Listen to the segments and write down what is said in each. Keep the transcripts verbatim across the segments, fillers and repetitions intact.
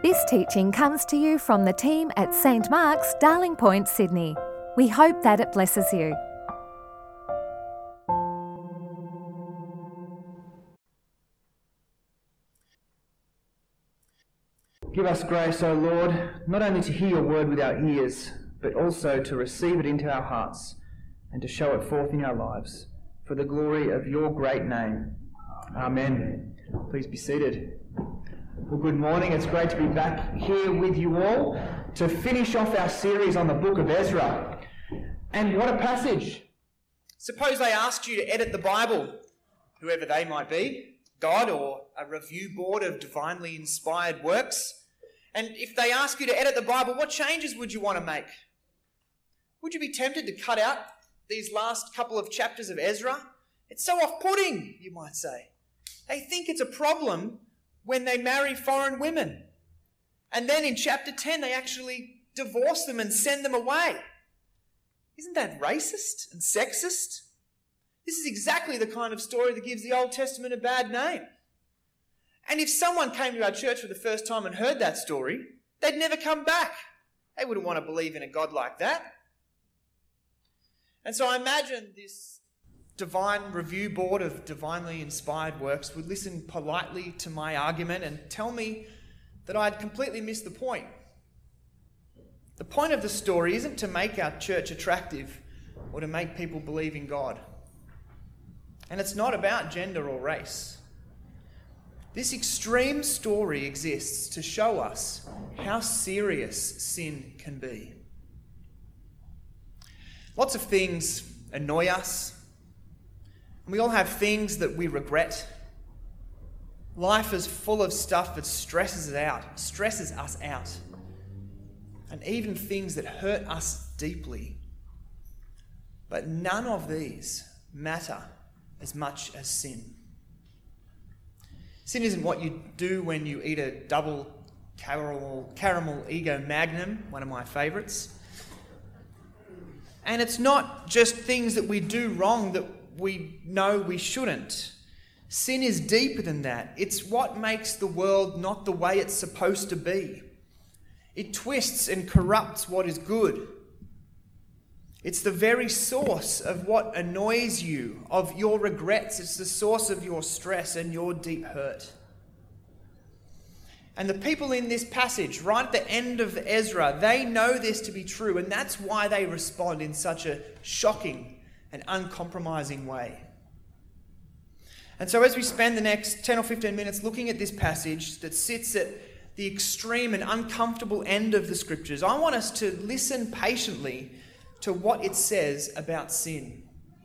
This teaching comes to you from the team at Saint Mark's, Darling Point, Sydney. We hope that it blesses you. Give us grace, O Lord, not only to hear your word with our ears, but also to receive it into our hearts and to show it forth in our lives, for the glory of your great name. Amen. Please be seated. Well, good morning. It's great to be back here with you all to finish off our series on the book of Ezra. And what a passage. Suppose they asked you to edit the Bible, whoever they might be, God or a review board of divinely inspired works. And if they ask you to edit the Bible, what changes would you want to make? Would you be tempted to cut out these last couple of chapters of Ezra? It's so off-putting, you might say. They think it's a problem when they marry foreign women. And then in chapter ten, they actually divorce them and send them away. Isn't that racist and sexist? This is exactly the kind of story that gives the Old Testament a bad name. And if someone came to our church for the first time and heard that story, they'd never come back. They wouldn't want to believe in a God like that. And so I imagine this divine review board of divinely inspired works would listen politely to my argument and tell me that I'd completely missed the point. The point of the story isn't to make our church attractive or to make people believe in God. And it's not about gender or race. This extreme story exists to show us how serious sin can be. Lots of things annoy us. We all have things that we regret. Life is full of stuff that stresses it out, stresses us out. And even things that hurt us deeply. But none of these matter as much as sin. Sin isn't what you do when you eat a double caramel, caramel Ego Magnum, one of my favourites. And it's not just things that we do wrong that we know we shouldn't. Sin is deeper than that. It's what makes the world not the way it's supposed to be. It twists and corrupts what is good. It's the very source of what annoys you, of your regrets. It's the source of your stress and your deep hurt. And the people in this passage, right at the end of Ezra, they know this to be true, and that's why they respond in such a shocking and uncompromising way. And so as we spend the next ten or fifteen minutes looking at this passage that sits at the extreme and uncomfortable end of the scriptures, I want us to listen patiently to what it says about sin.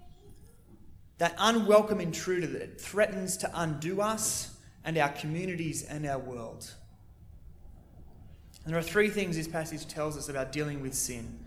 That unwelcome intruder that threatens to undo us and our communities and our world. And there are three things this passage tells us about dealing with sin.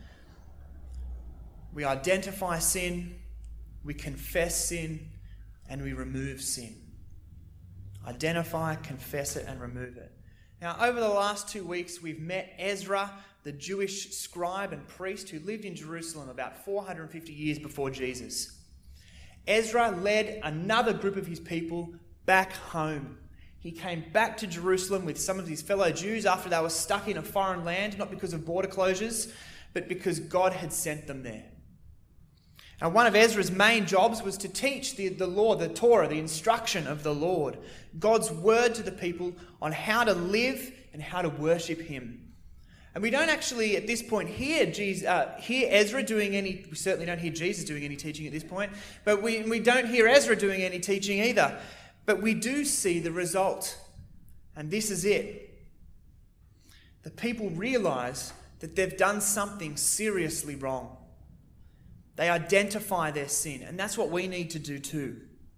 We identify sin, we confess sin, and we remove sin. Identify, confess it, and remove it. Now, over the last two weeks, we've met Ezra, the Jewish scribe and priest who lived in Jerusalem about four hundred fifty years before Jesus. Ezra led another group of his people back home. He came back to Jerusalem with some of his fellow Jews after they were stuck in a foreign land, not because of border closures, but because God had sent them there. Now, one of Ezra's main jobs was to teach the, the law, the Torah, the instruction of the Lord, God's word to the people on how to live and how to worship him. And we don't actually, at this point, hear, Jesus, uh, hear Ezra doing any, we certainly don't hear Jesus doing any teaching at this point, but we, we don't hear Ezra doing any teaching either. But we do see the result, and this is it. The people realise that they've done something seriously wrong. They identify their sin, and that's what we need to do too.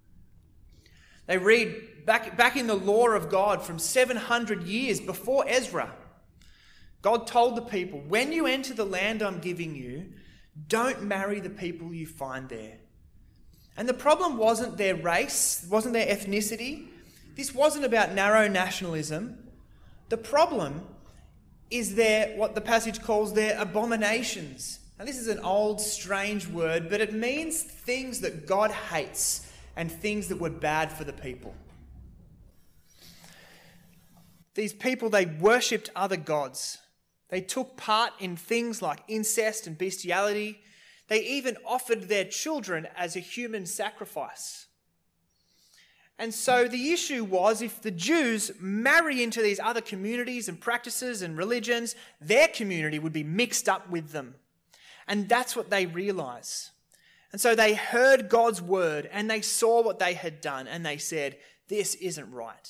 They read back, back in the law of God from seven hundred years before Ezra. God told the people, when you enter the land I'm giving you, don't marry the people you find there. And the problem wasn't their race, wasn't their ethnicity. This wasn't about narrow nationalism. The problem is their, what the passage calls their abominations. Now, this is an old, strange word, but it means things that God hates and things that were bad for the people. these people, they worshipped other gods. They took part in things like incest and bestiality. They even offered their children as a human sacrifice. And so the issue was, if the Jews marry into these other communities and practices and religions, their community would be mixed up with them. And that's what they realised. And so they heard God's word and they saw what they had done and they said, this isn't right.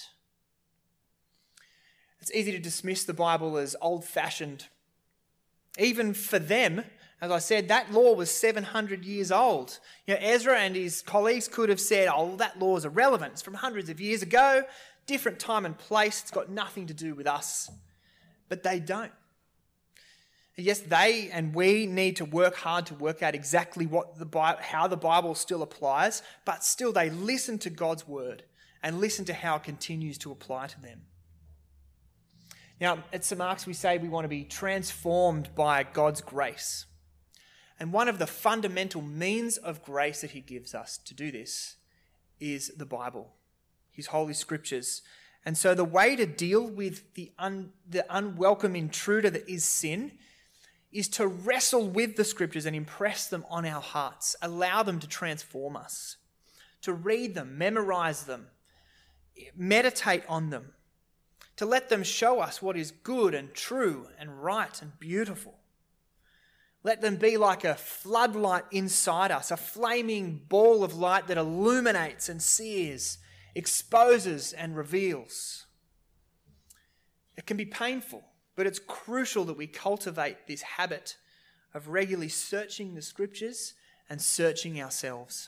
It's easy to dismiss the Bible as old-fashioned. Even for them, as I said, that law was seven hundred years old. You know, Ezra and his colleagues could have said, oh, that law is irrelevant. It's from hundreds of years ago, different time and place. It's got nothing to do with us. But they don't. Yes, they and we need to work hard to work out exactly what the Bible, how the Bible still applies, but still they listen to God's word and listen to how it continues to apply to them. Now, at Saint Mark's, we say we want to be transformed by God's grace. And one of the fundamental means of grace that he gives us to do this is the Bible, his holy scriptures. And so the way to deal with the, un, the unwelcome intruder that is sin is to wrestle with the scriptures and impress them on our hearts, allow them to transform us, to read them, memorize them, meditate on them, to let them show us what is good and true and right and beautiful. Let them be like a floodlight inside us, a flaming ball of light that illuminates and sears, exposes and reveals. It can be painful, but it's crucial that we cultivate this habit of regularly searching the scriptures and searching ourselves.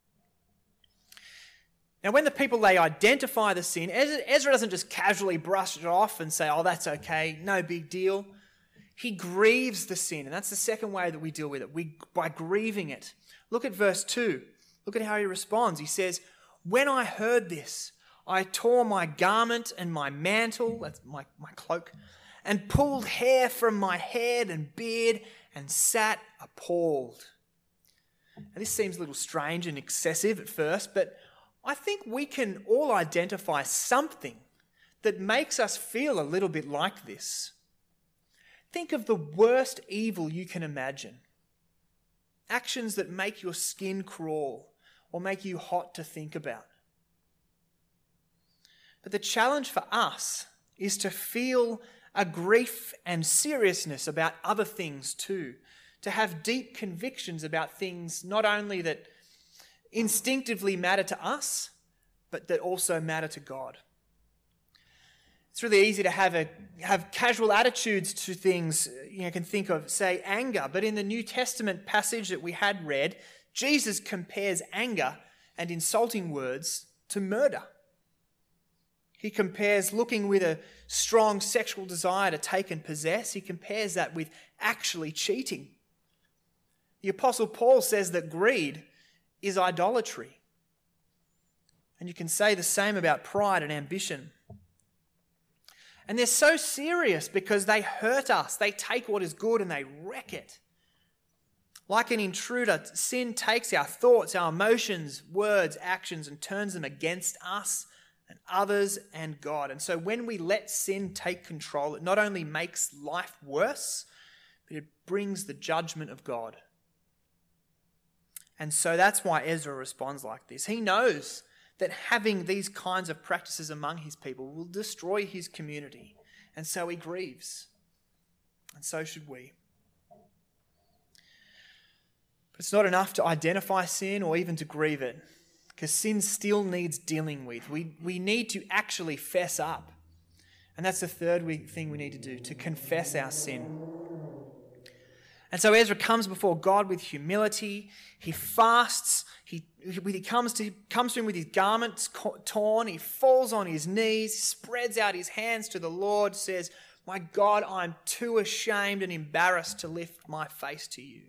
Now, when the people, they identify the sin, Ezra doesn't just casually brush it off and say, oh, that's okay, no big deal. He grieves the sin, and that's the second way that we deal with it, we by grieving it. Look at verse two. Look at how he responds. He says, when I heard this, I tore my garment and my mantle, that's my, my cloak, and pulled hair from my head and beard and sat appalled. Now, this seems a little strange and excessive at first, but I think we can all identify something that makes us feel a little bit like this. Think of the worst evil you can imagine. Actions that make your skin crawl or make you hot to think about. But the challenge for us is to feel a grief and seriousness about other things too. To have deep convictions about things not only that instinctively matter to us, but that also matter to God. It's really easy to have a have casual attitudes to things. You know, can think of, say, anger. But in the New Testament passage that we had read, Jesus compares anger and insulting words to murder. He compares looking with a strong sexual desire to take and possess. He compares that with actually cheating. The Apostle Paul says that greed is idolatry. And you can say the same about pride and ambition. And they're so serious because they hurt us. They take what is good and they wreck it. Like an intruder, sin takes our thoughts, our emotions, words, actions, and turns them against us and others and God. And so when we let sin take control, it not only makes life worse, but it brings the judgment of God. And so that's why Ezra responds like this. He knows that having these kinds of practices among his people will destroy his community. And so he grieves. And so should we. But it's not enough to identify sin or even to grieve it, because sin still needs dealing with. We, we need to actually fess up. And that's the third thing we need to do, to confess our sin. And so Ezra comes before God with humility. He fasts. He, he comes to, comes to him with his garments torn. He falls on his knees, spreads out his hands to the Lord, says, my God, I'm too ashamed and embarrassed to lift my face to you.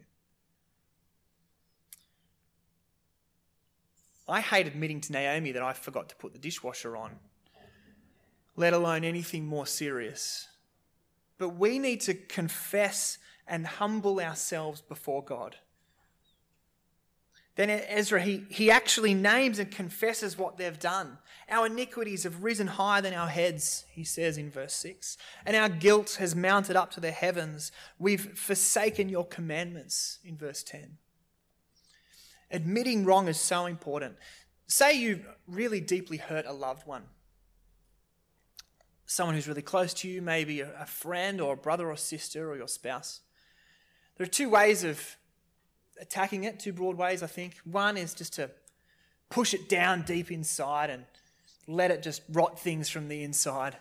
I hate admitting to Naomi that I forgot to put the dishwasher on, let alone anything more serious. But we need to confess and humble ourselves before God. Then Ezra, he, he actually names and confesses what they've done. Our iniquities have risen higher than our heads, he says in verse six. And our guilt has mounted up to the heavens. We've forsaken your commandments, in verse ten. Admitting wrong is so important. Say you've really deeply hurt a loved one. Someone who's really close to you, maybe a friend or a brother or sister or your spouse. There are two ways of attacking it, two broad ways, I think. One is just to push it down deep inside and let it just rot things from the inside.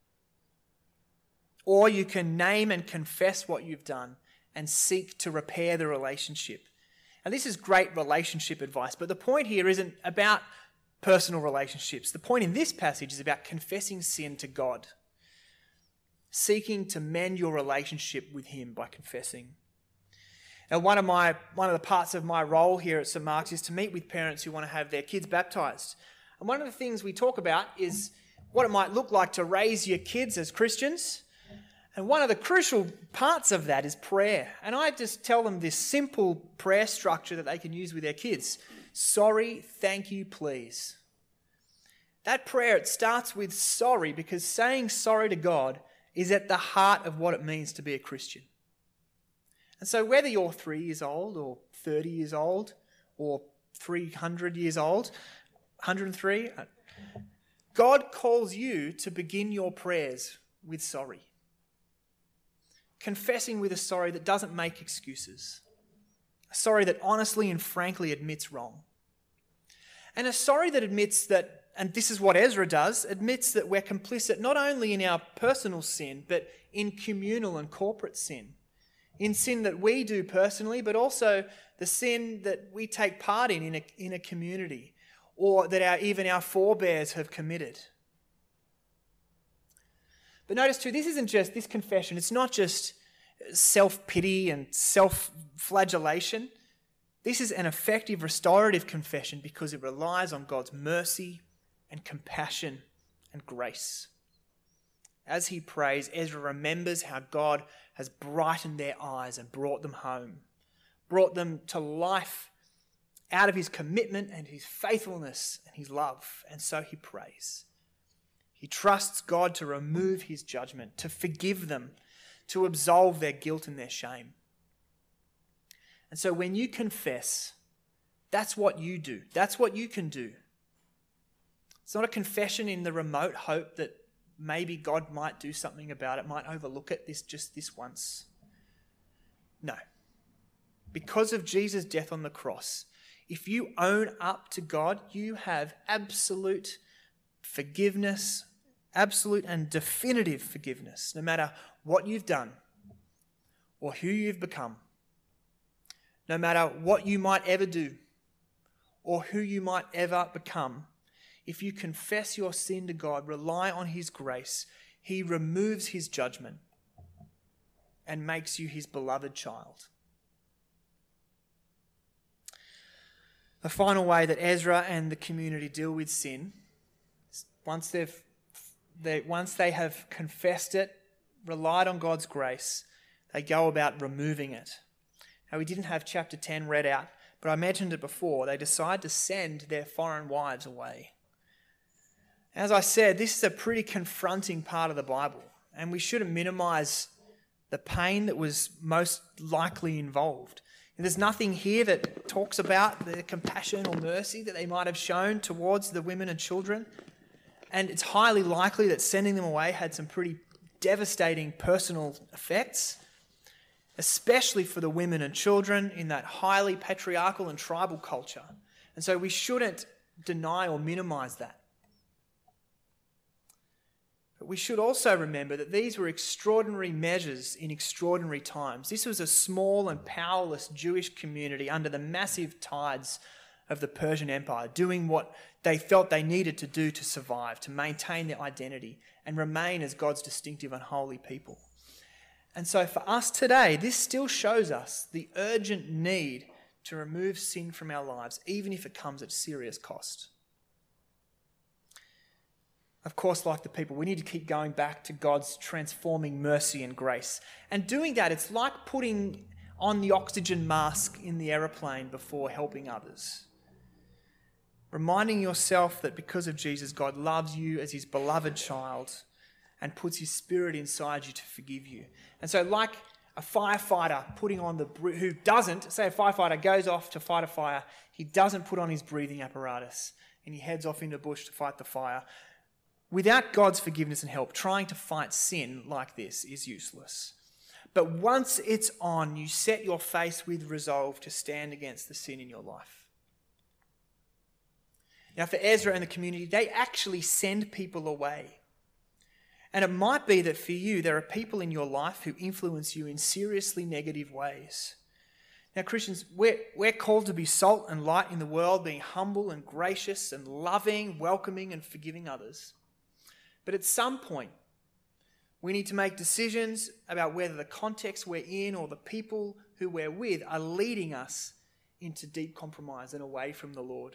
Or you can name and confess what you've done and seek to repair the relationship. And this is great relationship advice, but the point here isn't about personal relationships. The point in this passage is about confessing sin to God, seeking to mend your relationship with him by confessing. Now, one of my one of the parts of my role here at Saint Mark's is to meet with parents who want to have their kids baptised. And one of the things we talk about is what it might look like to raise your kids as Christians. And one of the crucial parts of that is prayer. And I just tell them this simple prayer structure that they can use with their kids. Sorry, thank you, please. That prayer, it starts with sorry, because saying sorry to God is at the heart of what it means to be a Christian. And so whether you're three years old or thirty years old or three hundred years old, one hundred three, God calls you to begin your prayers with sorry. Confessing with a sorry that doesn't make excuses. A sorry that honestly and frankly admits wrong. And a sorry that admits that, and this is what Ezra does, admits that we're complicit not only in our personal sin, but in communal and corporate sin. In sin that we do personally, but also the sin that we take part in in a, in a community, or that our, even our forebears have committed. But notice too, this isn't just, this confession, it's not just self-pity and self-flagellation. This is an effective restorative confession because it relies on God's mercy and compassion and grace. As he prays, Ezra remembers how God has brightened their eyes and brought them home, brought them to life out of his commitment and his faithfulness and his love. And so he prays. He trusts God to remove his judgment, to forgive them, to absolve their guilt and their shame. And so when you confess, that's what you do. That's what you can do. It's not a confession in the remote hope that maybe God might do something about it, might overlook it this just this once. No. Because of Jesus' death on the cross, if you own up to God, you have absolute forgiveness, absolute and definitive forgiveness, no matter what you've done or who you've become, no matter what you might ever do or who you might ever become. If you confess your sin to God, rely on his grace, he removes his judgment and makes you his beloved child. The final way that Ezra and the community deal with sin, once they've they, once they have confessed it, relied on God's grace, they go about removing it. Now, we didn't have chapter ten read out, but I mentioned it before. They decide to send their foreign wives away. As I said, this is a pretty confronting part of the Bible, and we shouldn't minimize the pain that was most likely involved. There's nothing here that talks about the compassion or mercy that they might have shown towards the women and children, and it's highly likely that sending them away had some pretty devastating personal effects, especially for the women and children in that highly patriarchal and tribal culture. And so we shouldn't deny or minimize that. But we should also remember that these were extraordinary measures in extraordinary times. This was a small and powerless Jewish community under the massive tides of the Persian Empire, doing what they felt they needed to do to survive, to maintain their identity and remain as God's distinctive and holy people. And so for us today, this still shows us the urgent need to remove sin from our lives, even if it comes at serious cost. Of course, like the people, we need to keep going back to God's transforming mercy and grace. And doing that, it's like putting on the oxygen mask in the aeroplane before helping others. Reminding yourself that because of Jesus, God loves you as his beloved child and puts his spirit inside you to forgive you. And so like a firefighter putting on the, who doesn't, say a firefighter goes off to fight a fire, he doesn't put on his breathing apparatus and he heads off into the bush to fight the fire. Without God's forgiveness and help, trying to fight sin like this is useless. But once it's on, you set your face with resolve to stand against the sin in your life. Now for Ezra and the community, they actually send people away. And it might be that for you, there are people in your life who influence you in seriously negative ways. Now Christians, we're, we're called to be salt and light in the world, being humble and gracious and loving, welcoming and forgiving others. But at some point, we need to make decisions about whether the context we're in or the people who we're with are leading us into deep compromise and away from the Lord.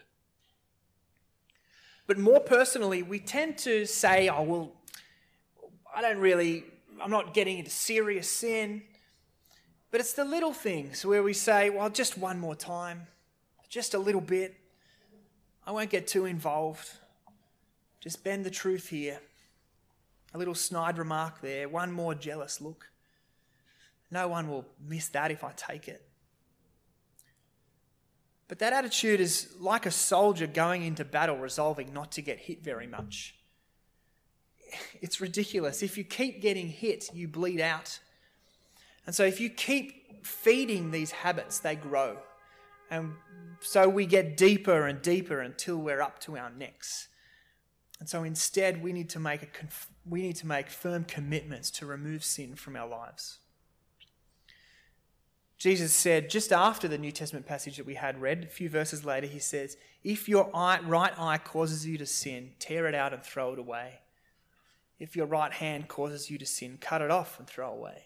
But more personally, we tend to say, oh, well, I don't really, I'm not getting into serious sin. But it's the little things where we say, well, just one more time, just a little bit. I won't get too involved. Just bend the truth here. A little snide remark there, one more jealous look. No one will miss that if I take it. But that attitude is like a soldier going into battle resolving not to get hit very much. It's ridiculous. If you keep getting hit, you bleed out. And so if you keep feeding these habits, they grow. And so we get deeper and deeper until we're up to our necks. And so instead, we need to make a conf- we need to make firm commitments to remove sin from our lives. Jesus said, just after the New Testament passage that we had read, a few verses later, he says, if your eye, right eye causes you to sin, tear it out and throw it away. If your right hand causes you to sin, cut it off and throw it away.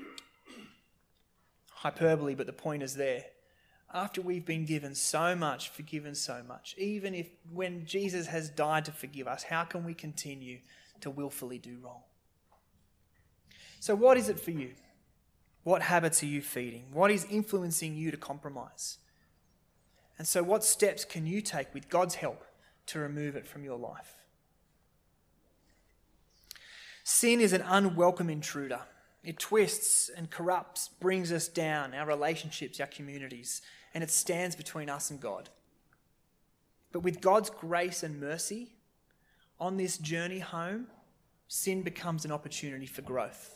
Hyperbole, but the point is there. After we've been given so much, forgiven so much, even if when Jesus has died to forgive us, how can we continue to willfully do wrong? So what is it for you? What habits are you feeding? What is influencing you to compromise? And so what steps can you take with God's help to remove it from your life? Sin is an unwelcome intruder. It twists and corrupts, brings us down, our relationships, our communities, and it stands between us and God. But with God's grace and mercy, on this journey home, sin becomes an opportunity for growth.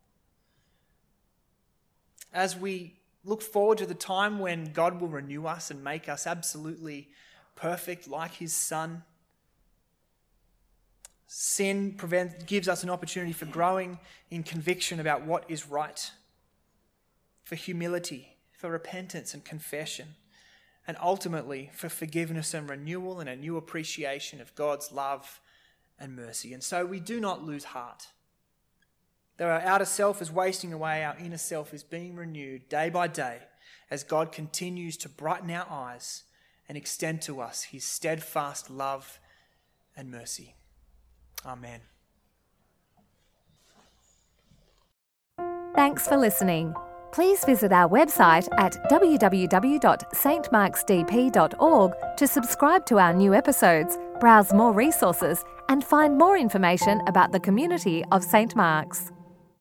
As we look forward to the time when God will renew us and make us absolutely perfect like his Son, sin prevents, gives us an opportunity for growing in conviction about what is right, for humility, for repentance and confession, and ultimately for forgiveness and renewal and a new appreciation of God's love and mercy. And so we do not lose heart. Though our outer self is wasting away, our inner self is being renewed day by day as God continues to brighten our eyes and extend to us his steadfast love and mercy. Amen. Thanks for listening. Please visit our website at w w w dot s t marks d p dot org to subscribe to our new episodes, browse more resources, and find more information about the community of Saint Mark's.